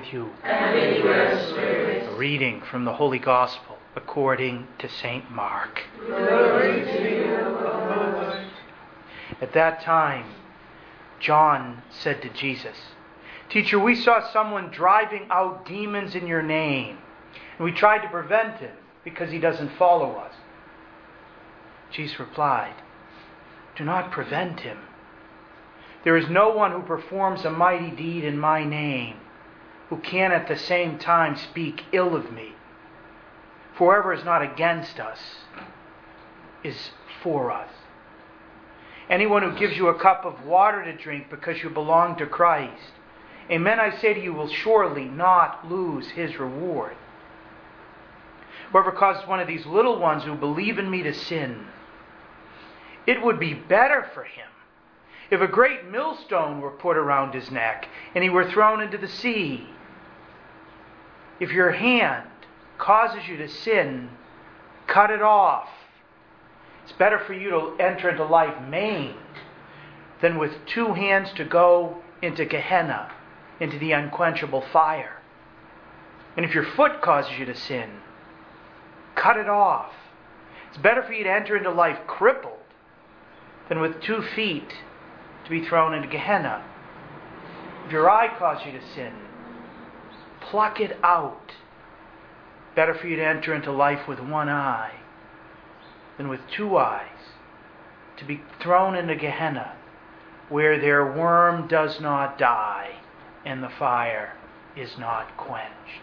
with you. And with your spirit. A reading from the Holy Gospel according to St. Mark. Glory to you, O Lord. At that time, John said to Jesus, "Teacher, we saw someone driving out demons in your name, and we tried to prevent him because he doesn't follow us." Jesus replied, "Do not prevent him. There is no one who performs a mighty deed in my name who can at the same time speak ill of me. For whoever is not against us is for us. Anyone who gives you a cup of water to drink because you belong to Christ, amen, I say to you, will surely not lose his reward. Whoever causes one of these little ones who believe in me to sin, it would be better for him if a great millstone were put around his neck and he were thrown into the sea. If your hand causes you to sin, cut it off. It's better for you to enter into life maimed than with two hands to go into Gehenna, into the unquenchable fire. And if your foot causes you to sin, cut it off. It's better for you to enter into life crippled than with 2 feet to be thrown into Gehenna. If your eye causes you to sin, pluck it out. Better for you to enter into life with 1 eye than with 2 eyes to be thrown into Gehenna, where their worm does not die and the fire is not quenched."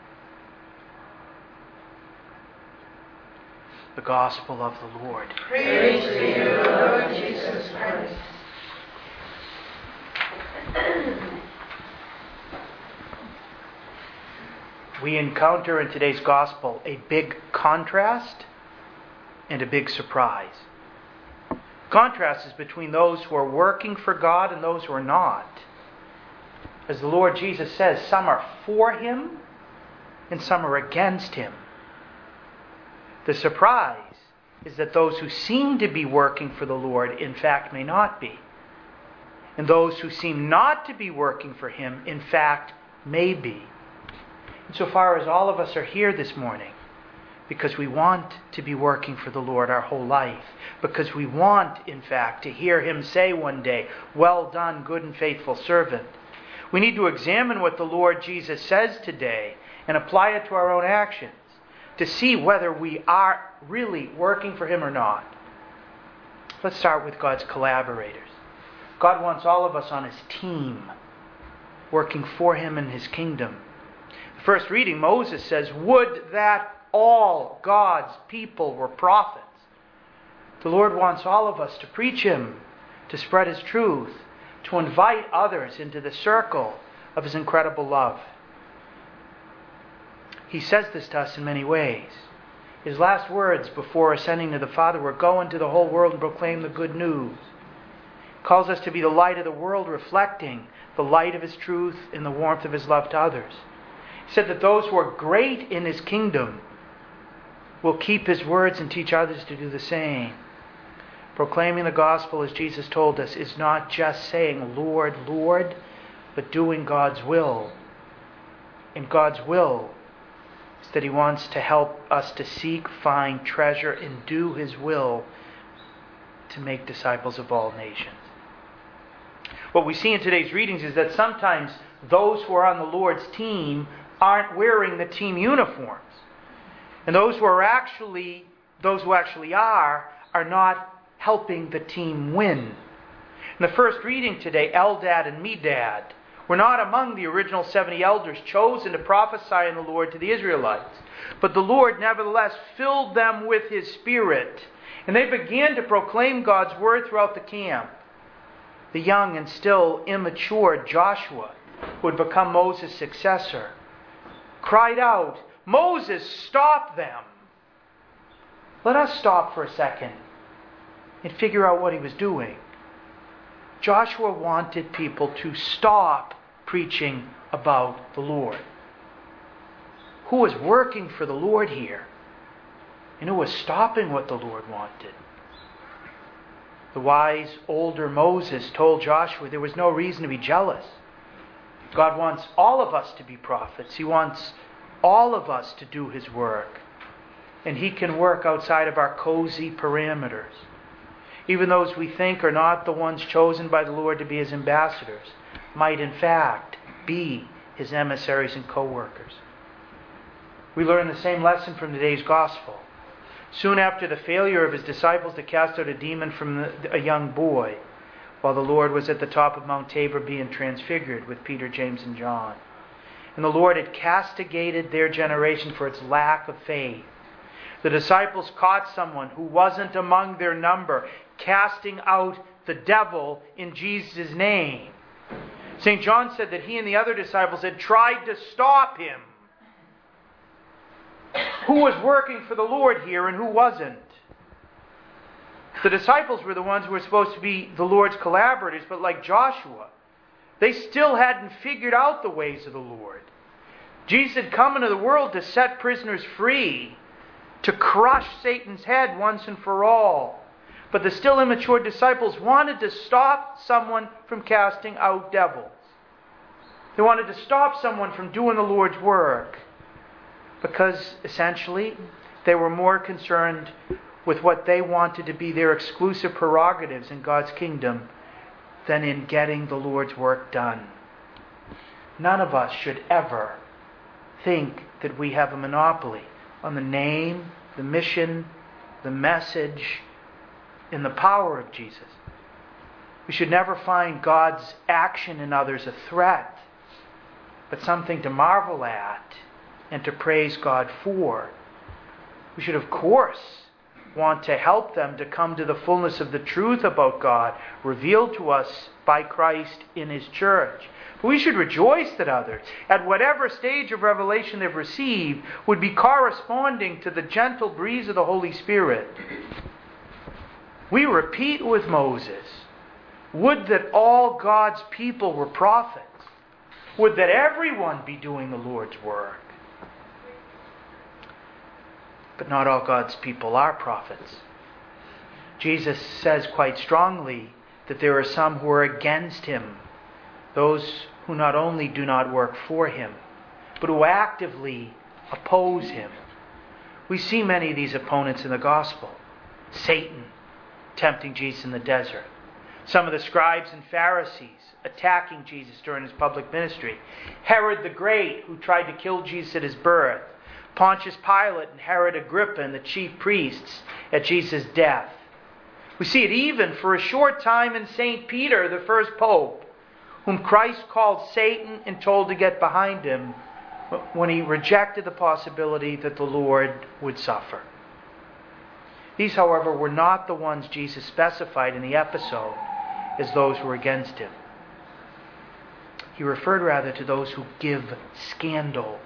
The Gospel of the Lord. Praise to you, Lord Jesus Christ. We encounter in today's Gospel a big contrast and a big surprise. Contrast is between those who are working for God and those who are not. As the Lord Jesus says, some are for Him and some are against Him. The surprise is that those who seem to be working for the Lord, in fact, may not be. And those who seem not to be working for Him, in fact, may be. Insofar as all of us are here this morning because we want to be working for the Lord our whole life, because we want, in fact, to hear Him say one day, "Well done, good and faithful servant." We need to examine what the Lord Jesus says today and apply it to our own actions to see whether we are really working for Him or not. Let's start with God's collaborators. God wants all of us on His team, working for Him in His kingdom. The first reading, Moses says, "Would that all God's people were prophets." The Lord wants all of us to preach Him, to spread His truth, to invite others into the circle of His incredible love. He says this to us in many ways. His last words before ascending to the Father were, "Go into the whole world and proclaim the good news." He calls us to be the light of the world, reflecting the light of His truth in the warmth of His love to others. He said that those who are great in His kingdom will keep His words and teach others to do the same. Proclaiming the gospel, as Jesus told us, is not just saying, "Lord, Lord," but doing God's will. And God's will is that He wants to help us to seek, find, treasure, and do His will to make disciples of all nations. What we see in today's readings is that sometimes those who are on the Lord's team aren't wearing the team uniforms. And those who actually are not helping the team win. In the first reading today, Eldad and Medad were not among the original 70 elders chosen to prophesy in the Lord to the Israelites. But the Lord nevertheless filled them with His Spirit, and they began to proclaim God's word throughout the camp. The young and still immature Joshua, who had become Moses' successor, cried out, "Moses, stop them!" Let us stop for a second and figure out what he was doing. Joshua wanted people to stop preaching about the Lord. Who was working for the Lord here? And who was stopping what the Lord wanted? The wise older Moses told Joshua there was no reason to be jealous. God wants all of us to be prophets. He wants all of us to do His work. And He can work outside of our cozy parameters. Even those we think are not the ones chosen by the Lord to be His ambassadors might in fact be His emissaries and co-workers. We learn the same lesson from today's gospel. Soon after the failure of His disciples to cast out a demon from a young boy, while the Lord was at the top of Mount Tabor being transfigured with Peter, James, and John. And the Lord had castigated their generation for its lack of faith. The disciples caught someone who wasn't among their number, casting out the devil in Jesus' name. St. John said that he and the other disciples had tried to stop him. Who was working for the Lord here and who wasn't? The disciples were the ones who were supposed to be the Lord's collaborators, but like Joshua, they still hadn't figured out the ways of the Lord. Jesus had come into the world to set prisoners free, to crush Satan's head once and for all. But the still immature disciples wanted to stop someone from casting out devils. They wanted to stop someone from doing the Lord's work, because essentially they were more concerned with what they wanted to be their exclusive prerogatives in God's kingdom than in getting the Lord's work done. None of us should ever think that we have a monopoly on the name, the mission, the message, and the power of Jesus. We should never find God's action in others a threat, but something to marvel at and to praise God for. We should, of course, want to help them to come to the fullness of the truth about God revealed to us by Christ in His church. But we should rejoice that others, at whatever stage of revelation they've received, would be corresponding to the gentle breeze of the Holy Spirit. We repeat with Moses, would that all God's people were prophets. Would that everyone be doing the Lord's work. But not all God's people are prophets. Jesus says quite strongly that there are some who are against Him. Those who not only do not work for Him, but who actively oppose Him. We see many of these opponents in the gospel. Satan tempting Jesus in the desert. Some of the scribes and Pharisees attacking Jesus during His public ministry. Herod the Great, who tried to kill Jesus at His birth. Pontius Pilate and Herod Agrippa and the chief priests at Jesus' death. We see it even for a short time in St. Peter, the first pope, whom Christ called Satan and told to get behind him when he rejected the possibility that the Lord would suffer. These, however, were not the ones Jesus specified in the episode as those who were against Him. He referred rather to those who give scandal,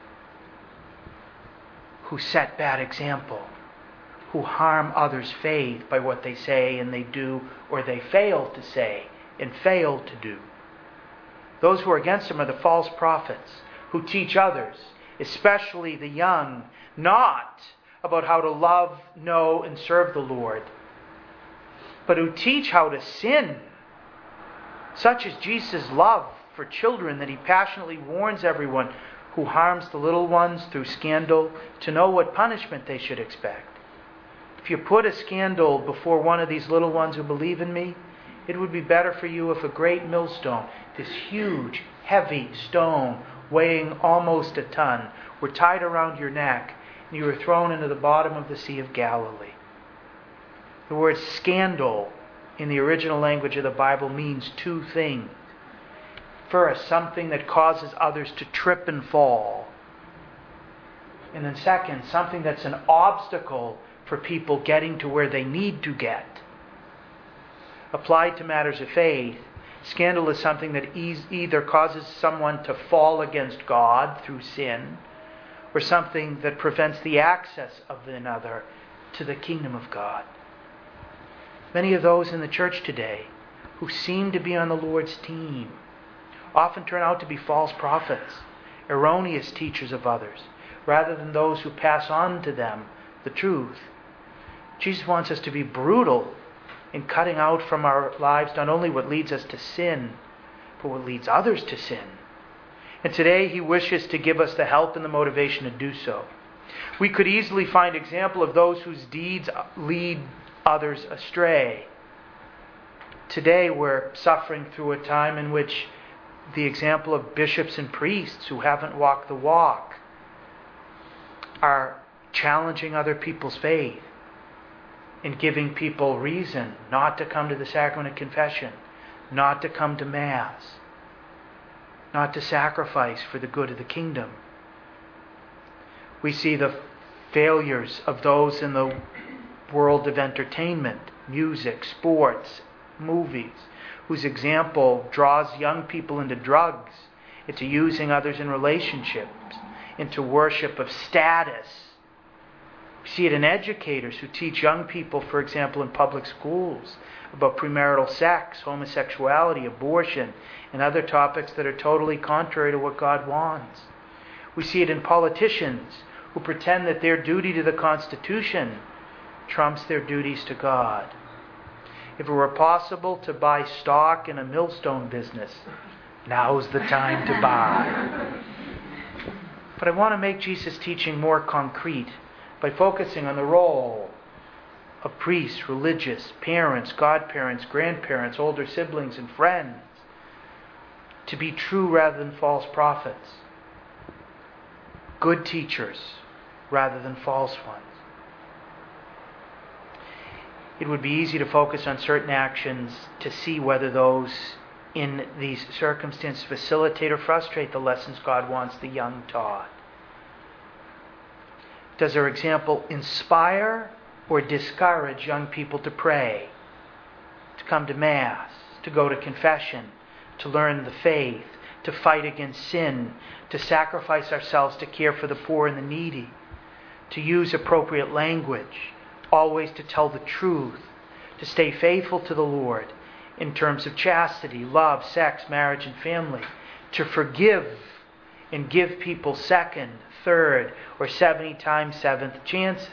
who set bad example, who harm others' faith by what they say and they do, or they fail to say and fail to do. Those who are against Him are the false prophets who teach others, especially the young, not about how to love, know, and serve the Lord, but who teach how to sin. Such is Jesus' love for children that He passionately warns everyone who harms the little ones through scandal to know what punishment they should expect. If you put a scandal before one of these little ones who believe in Me, it would be better for you if a great millstone, this huge, heavy stone weighing almost a ton, were tied around your neck and you were thrown into the bottom of the Sea of Galilee. The word scandal in the original language of the Bible means two things. First, something that causes others to trip and fall. And then second, something that's an obstacle for people getting to where they need to get. Applied to matters of faith, scandal is something that either causes someone to fall against God through sin, or something that prevents the access of another to the kingdom of God. Many of those in the church today who seem to be on the Lord's team often turn out to be false prophets, erroneous teachers of others, rather than those who pass on to them the truth. Jesus wants us to be brutal in cutting out from our lives not only what leads us to sin, but what leads others to sin. And today He wishes to give us the help and the motivation to do so. We could easily find example of those whose deeds lead others astray. Today we're suffering through a time in which the example of bishops and priests who haven't walked the walk are challenging other people's faith and giving people reason not to come to the sacrament of confession, not to come to Mass, not to sacrifice for the good of the kingdom. We see the failures of those in the world of entertainment, music, sports, movies, whose example draws young people into drugs, into using others in relationships, into worship of status. We see it in educators who teach young people, for example, in public schools, about premarital sex, homosexuality, abortion, and other topics that are totally contrary to what God wants. We see it in politicians who pretend that their duty to the Constitution trumps their duties to God. If it were possible to buy stock in a millstone business, now's the time to buy. But I want to make Jesus' teaching more concrete by focusing on the role of priests, religious, parents, godparents, grandparents, older siblings, and friends to be true rather than false prophets, good teachers rather than false ones. It would be easy to focus on certain actions to see whether those in these circumstances facilitate or frustrate the lessons God wants the young taught. Does our example inspire or discourage young people to pray, to come to Mass, to go to confession, to learn the faith, to fight against sin, to sacrifice ourselves to care for the poor and the needy, to use appropriate language, always to tell the truth, to stay faithful to the Lord in terms of chastity, love, sex, marriage, and family, to forgive and give people second, third, or 70 times seventh chances.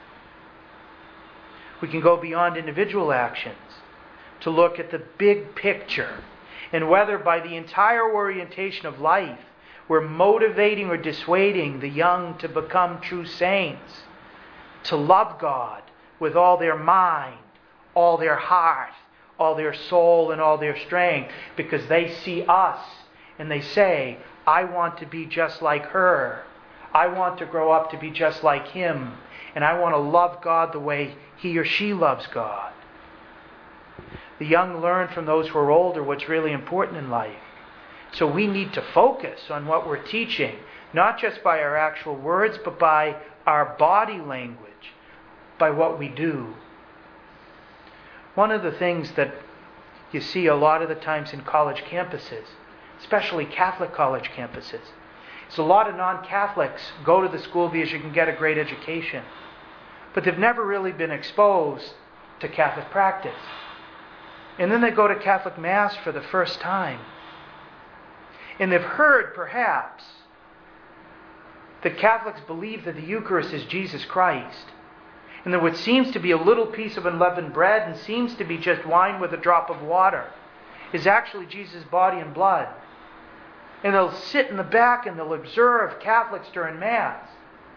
We can go beyond individual actions to look at the big picture and whether by the entire orientation of life we're motivating or dissuading the young to become true saints, to love God with all their mind, all their heart, all their soul, and all their strength, because they see us and they say, I want to be just like her. I want to grow up to be just like him. And I want to love God the way he or she loves God. The young learn from those who are older what's really important in life. So we need to focus on what we're teaching, not just by our actual words, but by our body language, by what we do. One of the things that you see a lot of the times in college campuses, especially Catholic college campuses, is a lot of non-Catholics go to the school because you can get a great education, but they've never really been exposed to Catholic practice. And then they go to Catholic Mass for the first time. And they've heard, perhaps, that Catholics believe that the Eucharist is Jesus Christ. And that what seems to be a little piece of unleavened bread and seems to be just wine with a drop of water is actually Jesus' body and blood. And they'll sit in the back and they'll observe Catholics during Mass.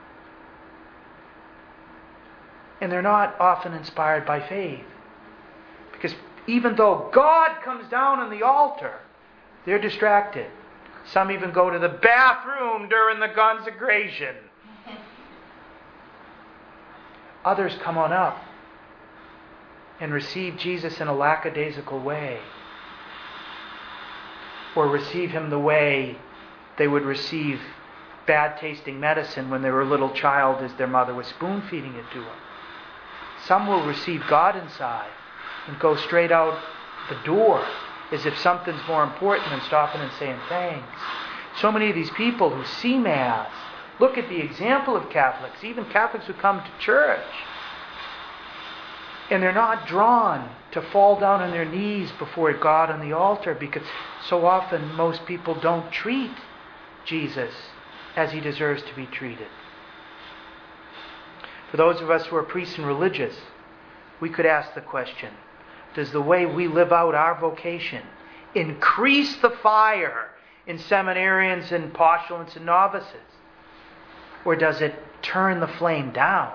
And they're not often inspired by faith. Because even though God comes down on the altar, they're distracted. Some even go to the bathroom during the consecration. Others come on up and receive Jesus in a lackadaisical way. Or receive Him the way they would receive bad-tasting medicine when they were a little child as their mother was spoon-feeding it to them. Some will receive God inside and go straight out the door as if something's more important than stopping and saying thanks. So many of these people who see Mass, look at the example of Catholics, even Catholics who come to church, and they're not drawn to fall down on their knees before God on the altar, because so often most people don't treat Jesus as He deserves to be treated. For those of us who are priests and religious, we could ask the question, does the way we live out our vocation increase the fire in seminarians and postulants and novices? Or does it turn the flame down?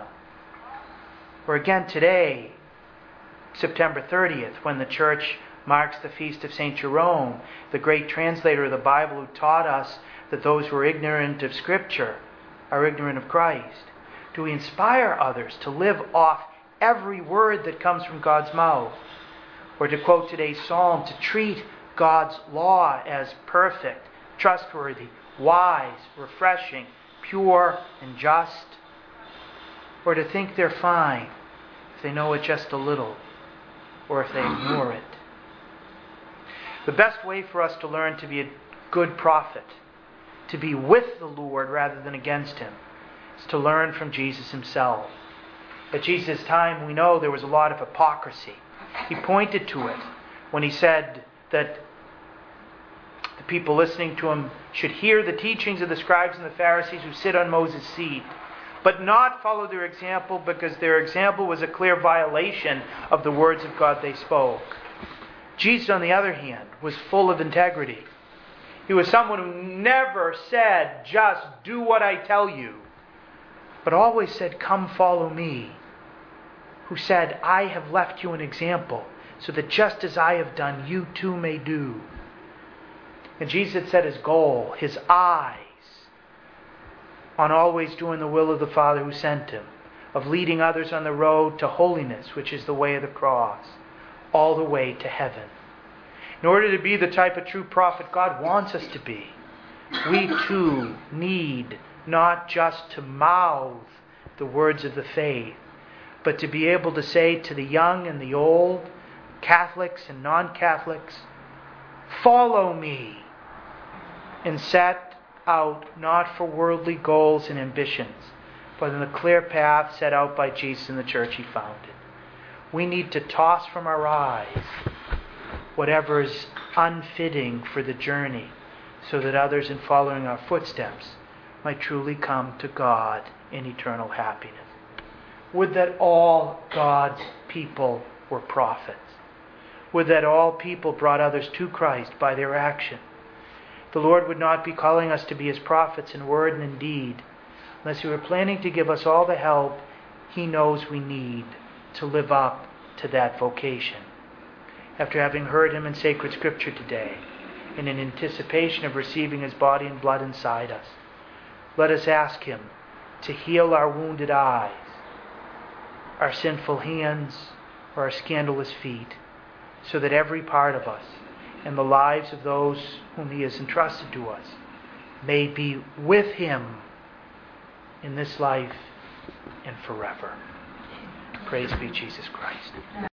Or again today, September 30th, when the Church marks the feast of St. Jerome, the great translator of the Bible who taught us that those who are ignorant of Scripture are ignorant of Christ. Do we inspire others to live off every word that comes from God's mouth? Or to quote today's psalm, to treat God's law as perfect, trustworthy, wise, refreshing, pure, and just? Or to think they're fine if they know it just a little, or if they ignore it? The best way for us to learn to be a good prophet, to be with the Lord rather than against Him, is to learn from Jesus Himself. At Jesus' time, we know there was a lot of hypocrisy. He pointed to it when He said that the people listening to Him should hear the teachings of the scribes and the Pharisees who sit on Moses' seat, but not follow their example, because their example was a clear violation of the words of God they spoke. Jesus, on the other hand, was full of integrity. He was someone who never said, just do what I tell you, but always said, come follow me. Who said, I have left you an example, so that just as I have done, you too may do. And Jesus had set His goal, His eyes, on always doing the will of the Father who sent Him, of leading others on the road to holiness, which is the way of the cross, all the way to heaven. In order to be the type of true prophet God wants us to be, we too need not just to mouth the words of the faith, but to be able to say to the young and the old, Catholics and non-Catholics, follow me, and set out not for worldly goals and ambitions, but in the clear path set out by Jesus and the church He founded. We need to toss from our eyes whatever is unfitting for the journey, so that others, in following our footsteps, might truly come to God in eternal happiness. Would that all God's people were prophets. Would that all people brought others to Christ by their action. The Lord would not be calling us to be His prophets in word and in deed, unless He were planning to give us all the help He knows we need to live up to that vocation. After having heard Him in sacred Scripture today, and in anticipation of receiving His body and blood inside us, let us ask Him to heal our wounded eyes, our sinful hands, or our scandalous feet, so that every part of us and the lives of those whom He has entrusted to us may be with Him in this life and forever. Praise be Jesus Christ.